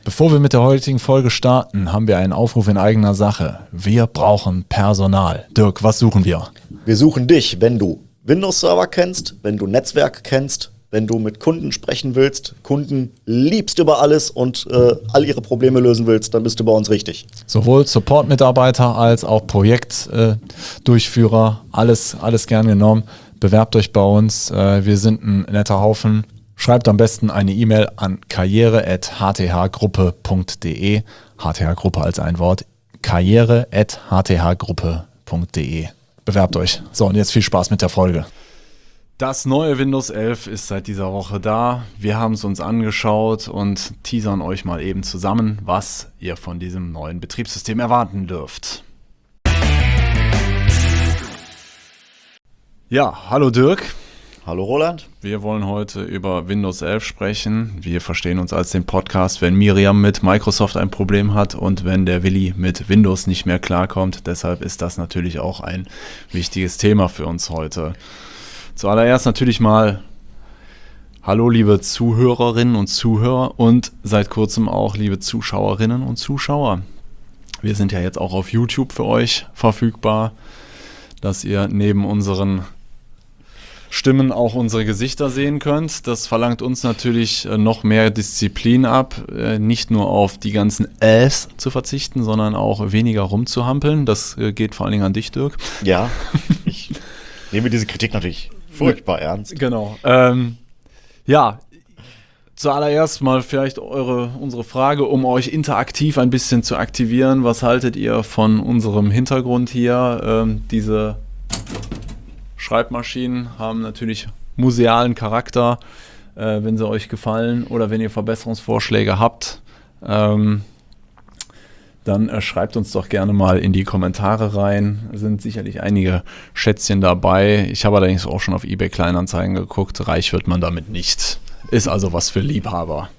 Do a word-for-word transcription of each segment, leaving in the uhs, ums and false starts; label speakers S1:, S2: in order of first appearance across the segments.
S1: Bevor wir mit der heutigen Folge starten, haben wir einen Aufruf in eigener Sache. Wir brauchen Personal. Dirk, was suchen wir?
S2: Wir suchen dich, wenn du Windows-Server kennst, wenn du Netzwerk kennst, wenn du mit Kunden sprechen willst, Kunden liebst über alles und äh, all ihre Probleme lösen willst, dann bist du bei uns richtig.
S1: Sowohl Support-Mitarbeiter als auch Projektdurchführer, äh, alles, alles gern genommen. Bewerbt euch bei uns, äh, wir sind ein netter Haufen. Schreibt am besten eine E-Mail an karriere at h t h gruppe punkt d e. H T H-Gruppe als ein Wort. karriere at h t h gruppe punkt d e. Bewerbt euch. So, und jetzt viel Spaß mit der Folge. Das neue Windows elf ist seit dieser Woche da. Wir haben es uns angeschaut und teasern euch mal eben zusammen, was ihr von diesem neuen Betriebssystem erwarten dürft. Ja, hallo Dirk.
S2: Hallo Roland.
S1: Wir wollen heute über Windows elf sprechen. Wir verstehen uns als den Podcast, wenn Miriam mit Microsoft ein Problem hat und wenn der Willi mit Windows nicht mehr klarkommt. Deshalb ist das natürlich auch ein wichtiges Thema für uns heute. Zuallererst natürlich mal hallo liebe Zuhörerinnen und Zuhörer und seit kurzem auch liebe Zuschauerinnen und Zuschauer. Wir sind ja jetzt auch auf YouTube für euch verfügbar, dass ihr neben unseren Stimmen auch unsere Gesichter sehen könnt. Das verlangt uns natürlich noch mehr Disziplin ab, nicht nur auf die ganzen Äs zu verzichten, sondern auch weniger rumzuhampeln. Das geht vor allen Dingen an dich, Dirk.
S2: Ja, ich nehme diese Kritik natürlich furchtbar ernst.
S1: Genau. Ähm, ja, zuallererst mal vielleicht eure, unsere Frage, um euch interaktiv ein bisschen zu aktivieren. Was haltet ihr von unserem Hintergrund hier? Ähm, diese Schreibmaschinen haben natürlich musealen Charakter, äh, wenn sie euch gefallen oder wenn ihr Verbesserungsvorschläge habt, ähm, dann äh, schreibt uns doch gerne mal in die Kommentare rein. Es sind sicherlich einige Schätzchen dabei. Ich habe allerdings auch schon auf eBay Kleinanzeigen geguckt. Reich wird man damit nicht. Ist also was für Liebhaber.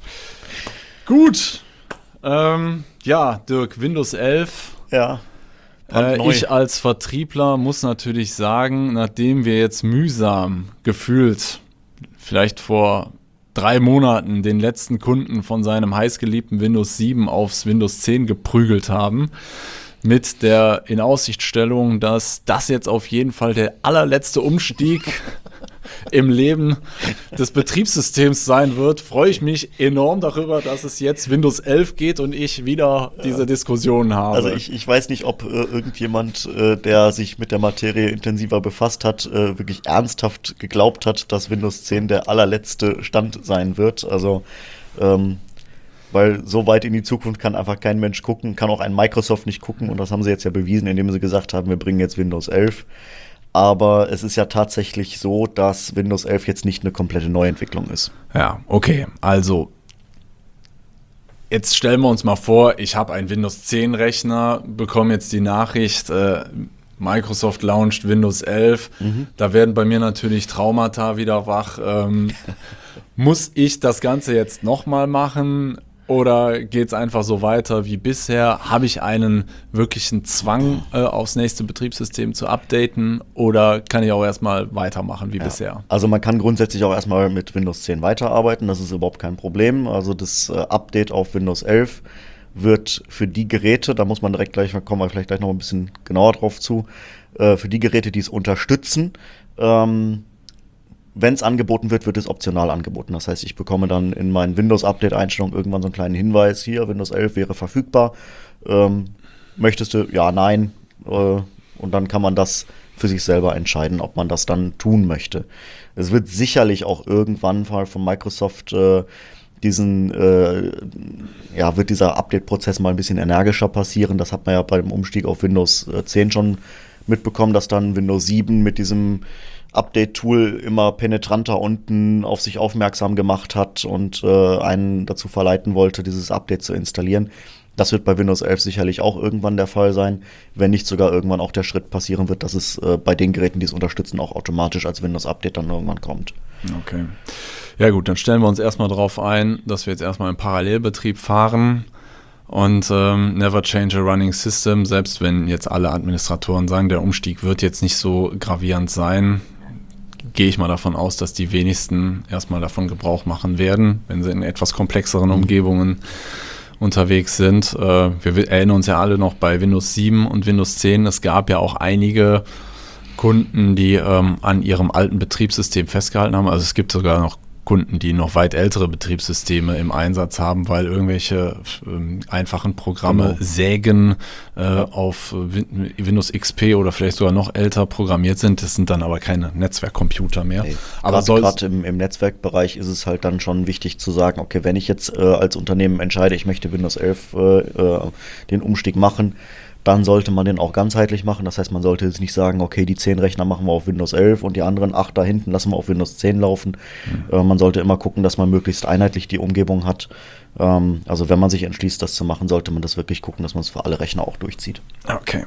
S1: Gut. Ähm, ja, Dirk, Windows elf.
S2: Ja.
S1: Äh, ich als Vertriebler muss natürlich sagen, nachdem wir jetzt mühsam gefühlt, vielleicht vor drei Monaten, den letzten Kunden von seinem heißgeliebten Windows sieben aufs Windows zehn geprügelt haben, mit der Inaussichtstellung, dass das jetzt auf jeden Fall der allerletzte Umstieg im Leben des Betriebssystems sein wird, freue ich mich enorm darüber, dass es jetzt Windows elf geht und ich wieder diese Diskussion habe.
S2: Also ich, ich weiß nicht, ob äh, irgendjemand, äh, der sich mit der Materie intensiver befasst hat, äh, wirklich ernsthaft geglaubt hat, dass Windows zehn der allerletzte Stand sein wird. Also ähm, weil so weit in die Zukunft kann einfach kein Mensch gucken, kann auch ein Microsoft nicht gucken und das haben sie jetzt ja bewiesen, indem sie gesagt haben, wir bringen jetzt Windows elf. Aber es ist ja tatsächlich so, dass Windows elf jetzt nicht eine komplette Neuentwicklung ist.
S1: Ja, okay. Also, jetzt stellen wir uns mal vor, ich habe einen Windows zehn Rechner, bekomme jetzt die Nachricht, äh, Microsoft launcht Windows elf. Mhm. Da werden bei mir natürlich Traumata wieder wach. Ähm, muss ich das Ganze jetzt nochmal machen? Oder geht es einfach so weiter wie bisher? Habe ich einen wirklichen Zwang, äh, aufs nächste Betriebssystem zu updaten? Oder kann ich auch erstmal weitermachen wie
S2: ja.
S1: bisher?
S2: Also man kann grundsätzlich auch erstmal mit Windows zehn weiterarbeiten. Das ist überhaupt kein Problem. Also das äh, Update auf Windows elf wird für die Geräte, da muss man direkt gleich, kommen wir vielleicht gleich noch ein bisschen genauer drauf zu, äh, für die Geräte, die es unterstützen, ähm, wenn es angeboten wird, wird es optional angeboten. Das heißt, ich bekomme dann in meinen Windows-Update-Einstellungen irgendwann so einen kleinen Hinweis, hier, Windows elf wäre verfügbar. Ähm, möchtest du? Ja, nein. Äh, und dann kann man das für sich selber entscheiden, ob man das dann tun möchte. Es wird sicherlich auch irgendwann von Microsoft äh, diesen, äh, ja, wird dieser Update-Prozess mal ein bisschen energischer passieren. Das hat man ja beim Umstieg auf Windows zehn schon mitbekommen, dass dann Windows sieben mit diesem Update-Tool immer penetranter unten auf sich aufmerksam gemacht hat und äh, einen dazu verleiten wollte, dieses Update zu installieren. Das wird bei Windows elf sicherlich auch irgendwann der Fall sein, wenn nicht sogar irgendwann auch der Schritt passieren wird, dass es äh, bei den Geräten, die es unterstützen, auch automatisch als Windows-Update dann irgendwann kommt.
S1: Okay. Ja gut, dann stellen wir uns erstmal darauf ein, dass wir jetzt erstmal im Parallelbetrieb fahren. Und ähm, never change a running system, selbst wenn jetzt alle Administratoren sagen, der Umstieg wird jetzt nicht so gravierend sein, gehe ich mal davon aus, dass die wenigsten erstmal davon Gebrauch machen werden, wenn sie in etwas komplexeren Umgebungen unterwegs sind. Äh, wir erinnern uns ja alle noch bei Windows sieben und Windows zehn. Es gab ja auch einige Kunden, die ähm, an ihrem alten Betriebssystem festgehalten haben. Also es gibt sogar noch Kunden, die noch weit ältere Betriebssysteme im Einsatz haben, weil irgendwelche ähm, einfachen Programme genau. sägen äh, ja. auf Win- Windows X P oder vielleicht sogar noch älter programmiert sind. Das sind dann aber keine Netzwerkcomputer mehr.
S2: Nee.
S1: Aber
S2: gerade im, im Netzwerkbereich ist es halt dann schon wichtig zu sagen, okay, wenn ich jetzt äh, als Unternehmen entscheide, ich möchte Windows elf äh, äh, den Umstieg machen, dann sollte man den auch ganzheitlich machen. Das heißt, man sollte jetzt nicht sagen, okay, die zehn Rechner machen wir auf Windows elf und die anderen acht da hinten lassen wir auf Windows zehn laufen. Mhm. Äh, man sollte immer gucken, dass man möglichst einheitlich die Umgebung hat. Ähm, also wenn man sich entschließt, das zu machen, sollte man das wirklich gucken, dass man es für alle Rechner auch durchzieht.
S1: Okay.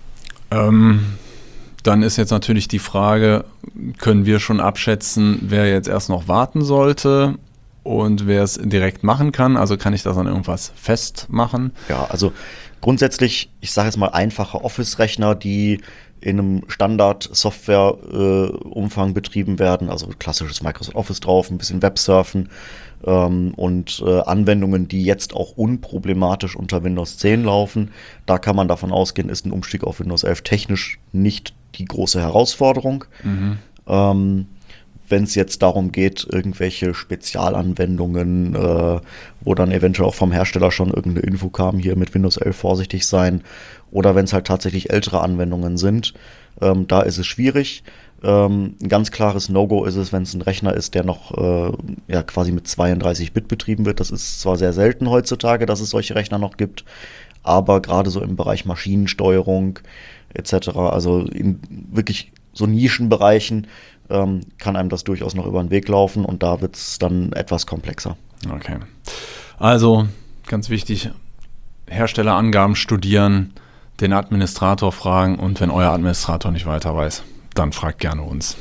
S1: Ähm, dann ist jetzt natürlich die Frage, können wir schon abschätzen, wer jetzt erst noch warten sollte und wer es direkt machen kann? Also kann ich das an irgendwas festmachen?
S2: Ja, also grundsätzlich, ich sage jetzt mal, einfache Office-Rechner, die in einem Standard-Software-Umfang äh, betrieben werden, also klassisches Microsoft Office drauf, ein bisschen Websurfen ähm, und äh, Anwendungen, die jetzt auch unproblematisch unter Windows zehn laufen. Da kann man davon ausgehen, ist ein Umstieg auf Windows elf technisch nicht die große Herausforderung. Mhm. Ähm, Wenn es jetzt darum geht, irgendwelche Spezialanwendungen, äh, wo dann eventuell auch vom Hersteller schon irgendeine Info kam, hier mit Windows elf vorsichtig sein, oder wenn es halt tatsächlich ältere Anwendungen sind, ähm, da ist es schwierig. Ähm, ein ganz klares No-Go ist es, wenn es ein Rechner ist, der noch äh, ja, quasi mit zweiunddreißig Bit betrieben wird. Das ist zwar sehr selten heutzutage, dass es solche Rechner noch gibt, aber gerade so im Bereich Maschinensteuerung et cetera, also in wirklich so Nischenbereichen, Ähm, kann einem das durchaus noch über den Weg laufen und da wird es dann etwas komplexer.
S1: Okay. Also, ganz wichtig, Herstellerangaben studieren, den Administrator fragen und wenn euer Administrator nicht weiter weiß, dann fragt gerne uns.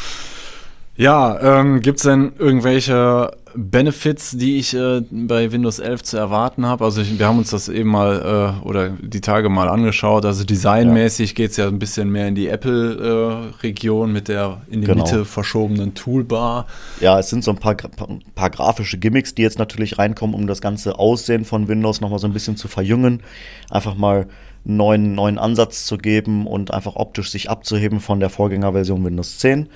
S1: Ja, ähm, gibt es denn irgendwelche Benefits, die ich äh, bei Windows elf zu erwarten habe? Also ich, wir haben uns das eben mal äh, oder die Tage mal angeschaut. Also designmäßig ja. geht es ja ein bisschen mehr in die Apple-Region äh, mit der in die genau. Mitte verschobenen Toolbar.
S2: Ja, es sind so ein paar, paar grafische Gimmicks, die jetzt natürlich reinkommen, um das ganze Aussehen von Windows nochmal so ein bisschen zu verjüngen. Einfach mal einen neuen, neuen Ansatz zu geben und einfach optisch sich abzuheben von der Vorgängerversion Windows zehn.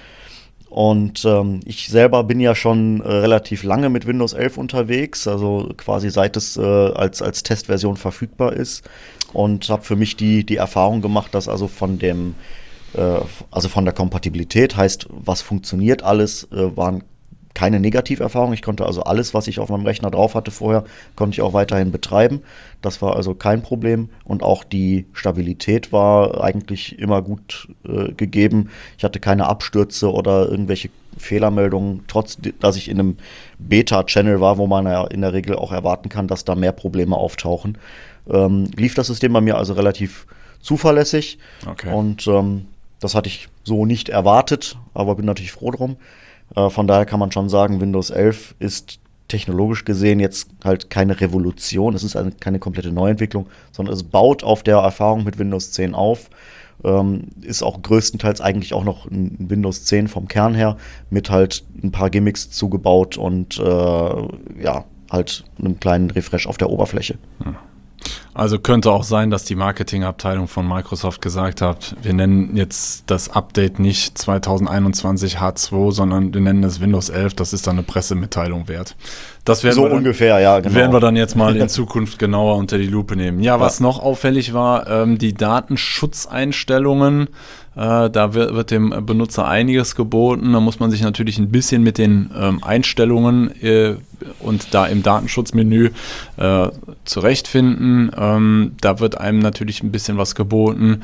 S2: Und ähm, ich selber bin ja schon äh, relativ lange mit Windows elf unterwegs, also quasi seit es äh, als, als Testversion verfügbar ist und habe für mich die, die Erfahrung gemacht, dass also von dem, äh, also von der Kompatibilität, heißt, was funktioniert alles, äh, waren keine Negativerfahrung. Ich konnte also alles, was ich auf meinem Rechner drauf hatte vorher, konnte ich auch weiterhin betreiben. Das war also kein Problem. Und auch die Stabilität war eigentlich immer gut äh, gegeben. Ich hatte keine Abstürze oder irgendwelche Fehlermeldungen, trotz dass ich in einem Beta-Channel war, wo man ja in der Regel auch erwarten kann, dass da mehr Probleme auftauchen. Ähm, lief das System bei mir also relativ zuverlässig.
S1: Okay.
S2: Und ähm, das hatte ich so nicht erwartet, aber bin natürlich froh drum. Von daher kann man schon sagen, Windows elf ist technologisch gesehen jetzt halt keine Revolution. Es ist also keine komplette Neuentwicklung, sondern es baut auf der Erfahrung mit Windows zehn auf. Ähm, ist auch größtenteils eigentlich auch noch ein Windows zehn vom Kern her mit halt ein paar Gimmicks zugebaut und äh, ja, halt einem kleinen Refresh auf der Oberfläche.
S1: Hm. Also könnte auch sein, dass die Marketingabteilung von Microsoft gesagt hat, wir nennen jetzt das Update nicht zwanzig einundzwanzig H zwei, sondern wir nennen es Windows elf, das ist dann eine Pressemitteilung wert. Das werden
S2: so
S1: wir dann,
S2: ungefähr, ja, genau.
S1: Werden wir dann jetzt mal in Zukunft genauer unter die Lupe nehmen. Ja, was ja. noch auffällig war, ähm, die Datenschutzeinstellungen. Äh, da wird, wird dem Benutzer einiges geboten. Da muss man sich natürlich ein bisschen mit den ähm, Einstellungen äh, und da im Datenschutzmenü äh, zurechtfinden. Ähm, da wird einem natürlich ein bisschen was geboten.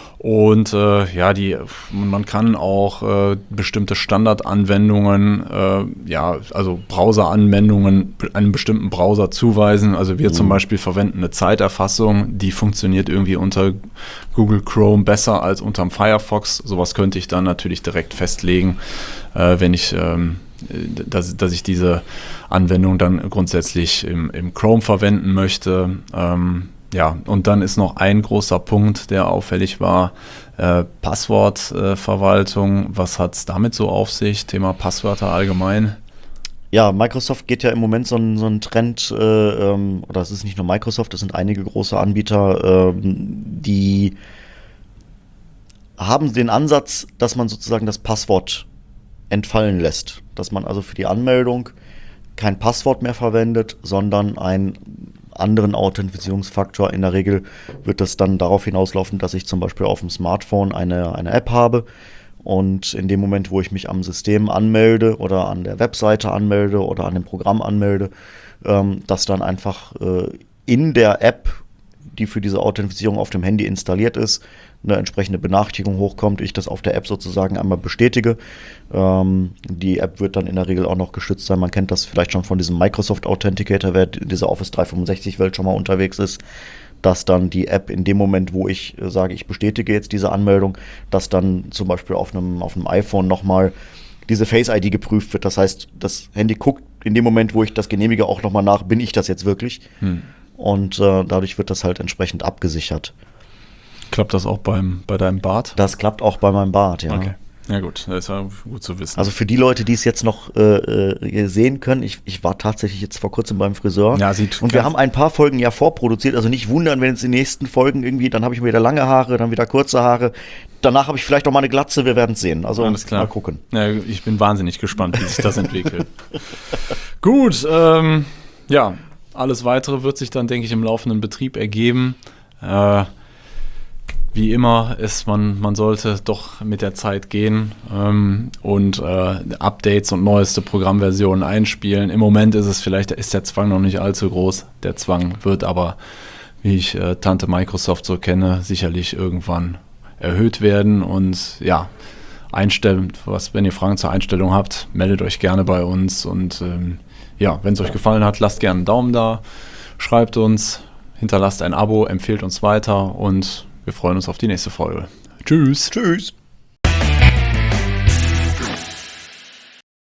S1: Und äh, ja, die, man kann auch äh, bestimmte Standardanwendungen, äh, ja, also Browseranwendungen einem bestimmten Browser zuweisen. Also wir mhm. zum Beispiel verwenden eine Zeiterfassung, die funktioniert irgendwie unter Google Chrome besser als unterm Firefox. Sowas könnte ich dann natürlich direkt festlegen, äh, wenn ich, ähm, dass, dass ich diese Anwendung dann grundsätzlich im, im Chrome verwenden möchte. Ähm, Ja, und dann ist noch ein großer Punkt, der auffällig war, äh, Passwortverwaltung. Äh, Was hat es damit so auf sich? Thema Passwörter allgemein?
S2: Ja, Microsoft geht ja im Moment so einen so einen Trend, äh, ähm, oder es ist nicht nur Microsoft, es sind einige große Anbieter, ähm, die haben den Ansatz, dass man sozusagen das Passwort entfallen lässt. Dass man also für die Anmeldung kein Passwort mehr verwendet, sondern einen anderen Authentifizierungsfaktor. In der Regel wird das dann darauf hinauslaufen, dass ich zum Beispiel auf dem Smartphone eine, eine App habe und in dem Moment, wo ich mich am System anmelde oder an der Webseite anmelde oder an dem Programm anmelde, ähm, dass dann einfach äh, in der App, die für diese Authentifizierung auf dem Handy installiert ist, eine entsprechende Benachrichtigung hochkommt, ich das auf der App sozusagen einmal bestätige. Ähm, die App wird dann in der Regel auch noch geschützt sein. Man kennt das vielleicht schon von diesem Microsoft Authenticator, wer in dieser Office dreihundertfünfundsechzig-Welt schon mal unterwegs ist, dass dann die App in dem Moment, wo ich äh, sage, ich bestätige jetzt diese Anmeldung, dass dann zum Beispiel auf einem, auf einem iPhone nochmal diese Face-I D geprüft wird. Das heißt, das Handy guckt in dem Moment, wo ich das genehmige, auch nochmal nach, bin ich das jetzt wirklich? Hm. Und äh, dadurch wird das halt entsprechend abgesichert.
S1: Klappt das auch beim, bei deinem Bart?
S2: Das klappt auch bei meinem Bart, ja.
S1: Okay. Ja gut, das ist ja gut zu wissen.
S2: Also für die Leute, die es jetzt noch äh, sehen können, ich, ich war tatsächlich jetzt vor kurzem beim Friseur.
S1: Ja, sieht
S2: und wir haben ein paar Folgen ja vorproduziert, also nicht wundern, wenn es in den nächsten Folgen irgendwie, dann habe ich wieder lange Haare, dann wieder kurze Haare. Danach habe ich vielleicht auch mal eine Glatze, wir werden es sehen. Also
S1: alles klar.
S2: Mal gucken.
S1: Ja, ich bin wahnsinnig gespannt, wie sich das entwickelt. Gut, ähm, ja, alles Weitere wird sich dann, denke ich, im laufenden Betrieb ergeben. Äh, Wie immer ist man, man sollte doch mit der Zeit gehen ähm, und äh, Updates und neueste Programmversionen einspielen. Im Moment ist es vielleicht, ist der Zwang noch nicht allzu groß. Der Zwang wird aber, wie ich äh, Tante Microsoft so kenne, sicherlich irgendwann erhöht werden. Und ja, einstellen, was, wenn ihr Fragen zur Einstellung habt, meldet euch gerne bei uns. Und ähm, ja, wenn es euch gefallen hat, lasst gerne einen Daumen da, schreibt uns, hinterlasst ein Abo, empfehlt uns weiter und wir freuen uns auf die nächste Folge. Tschüss.
S2: Tschüss.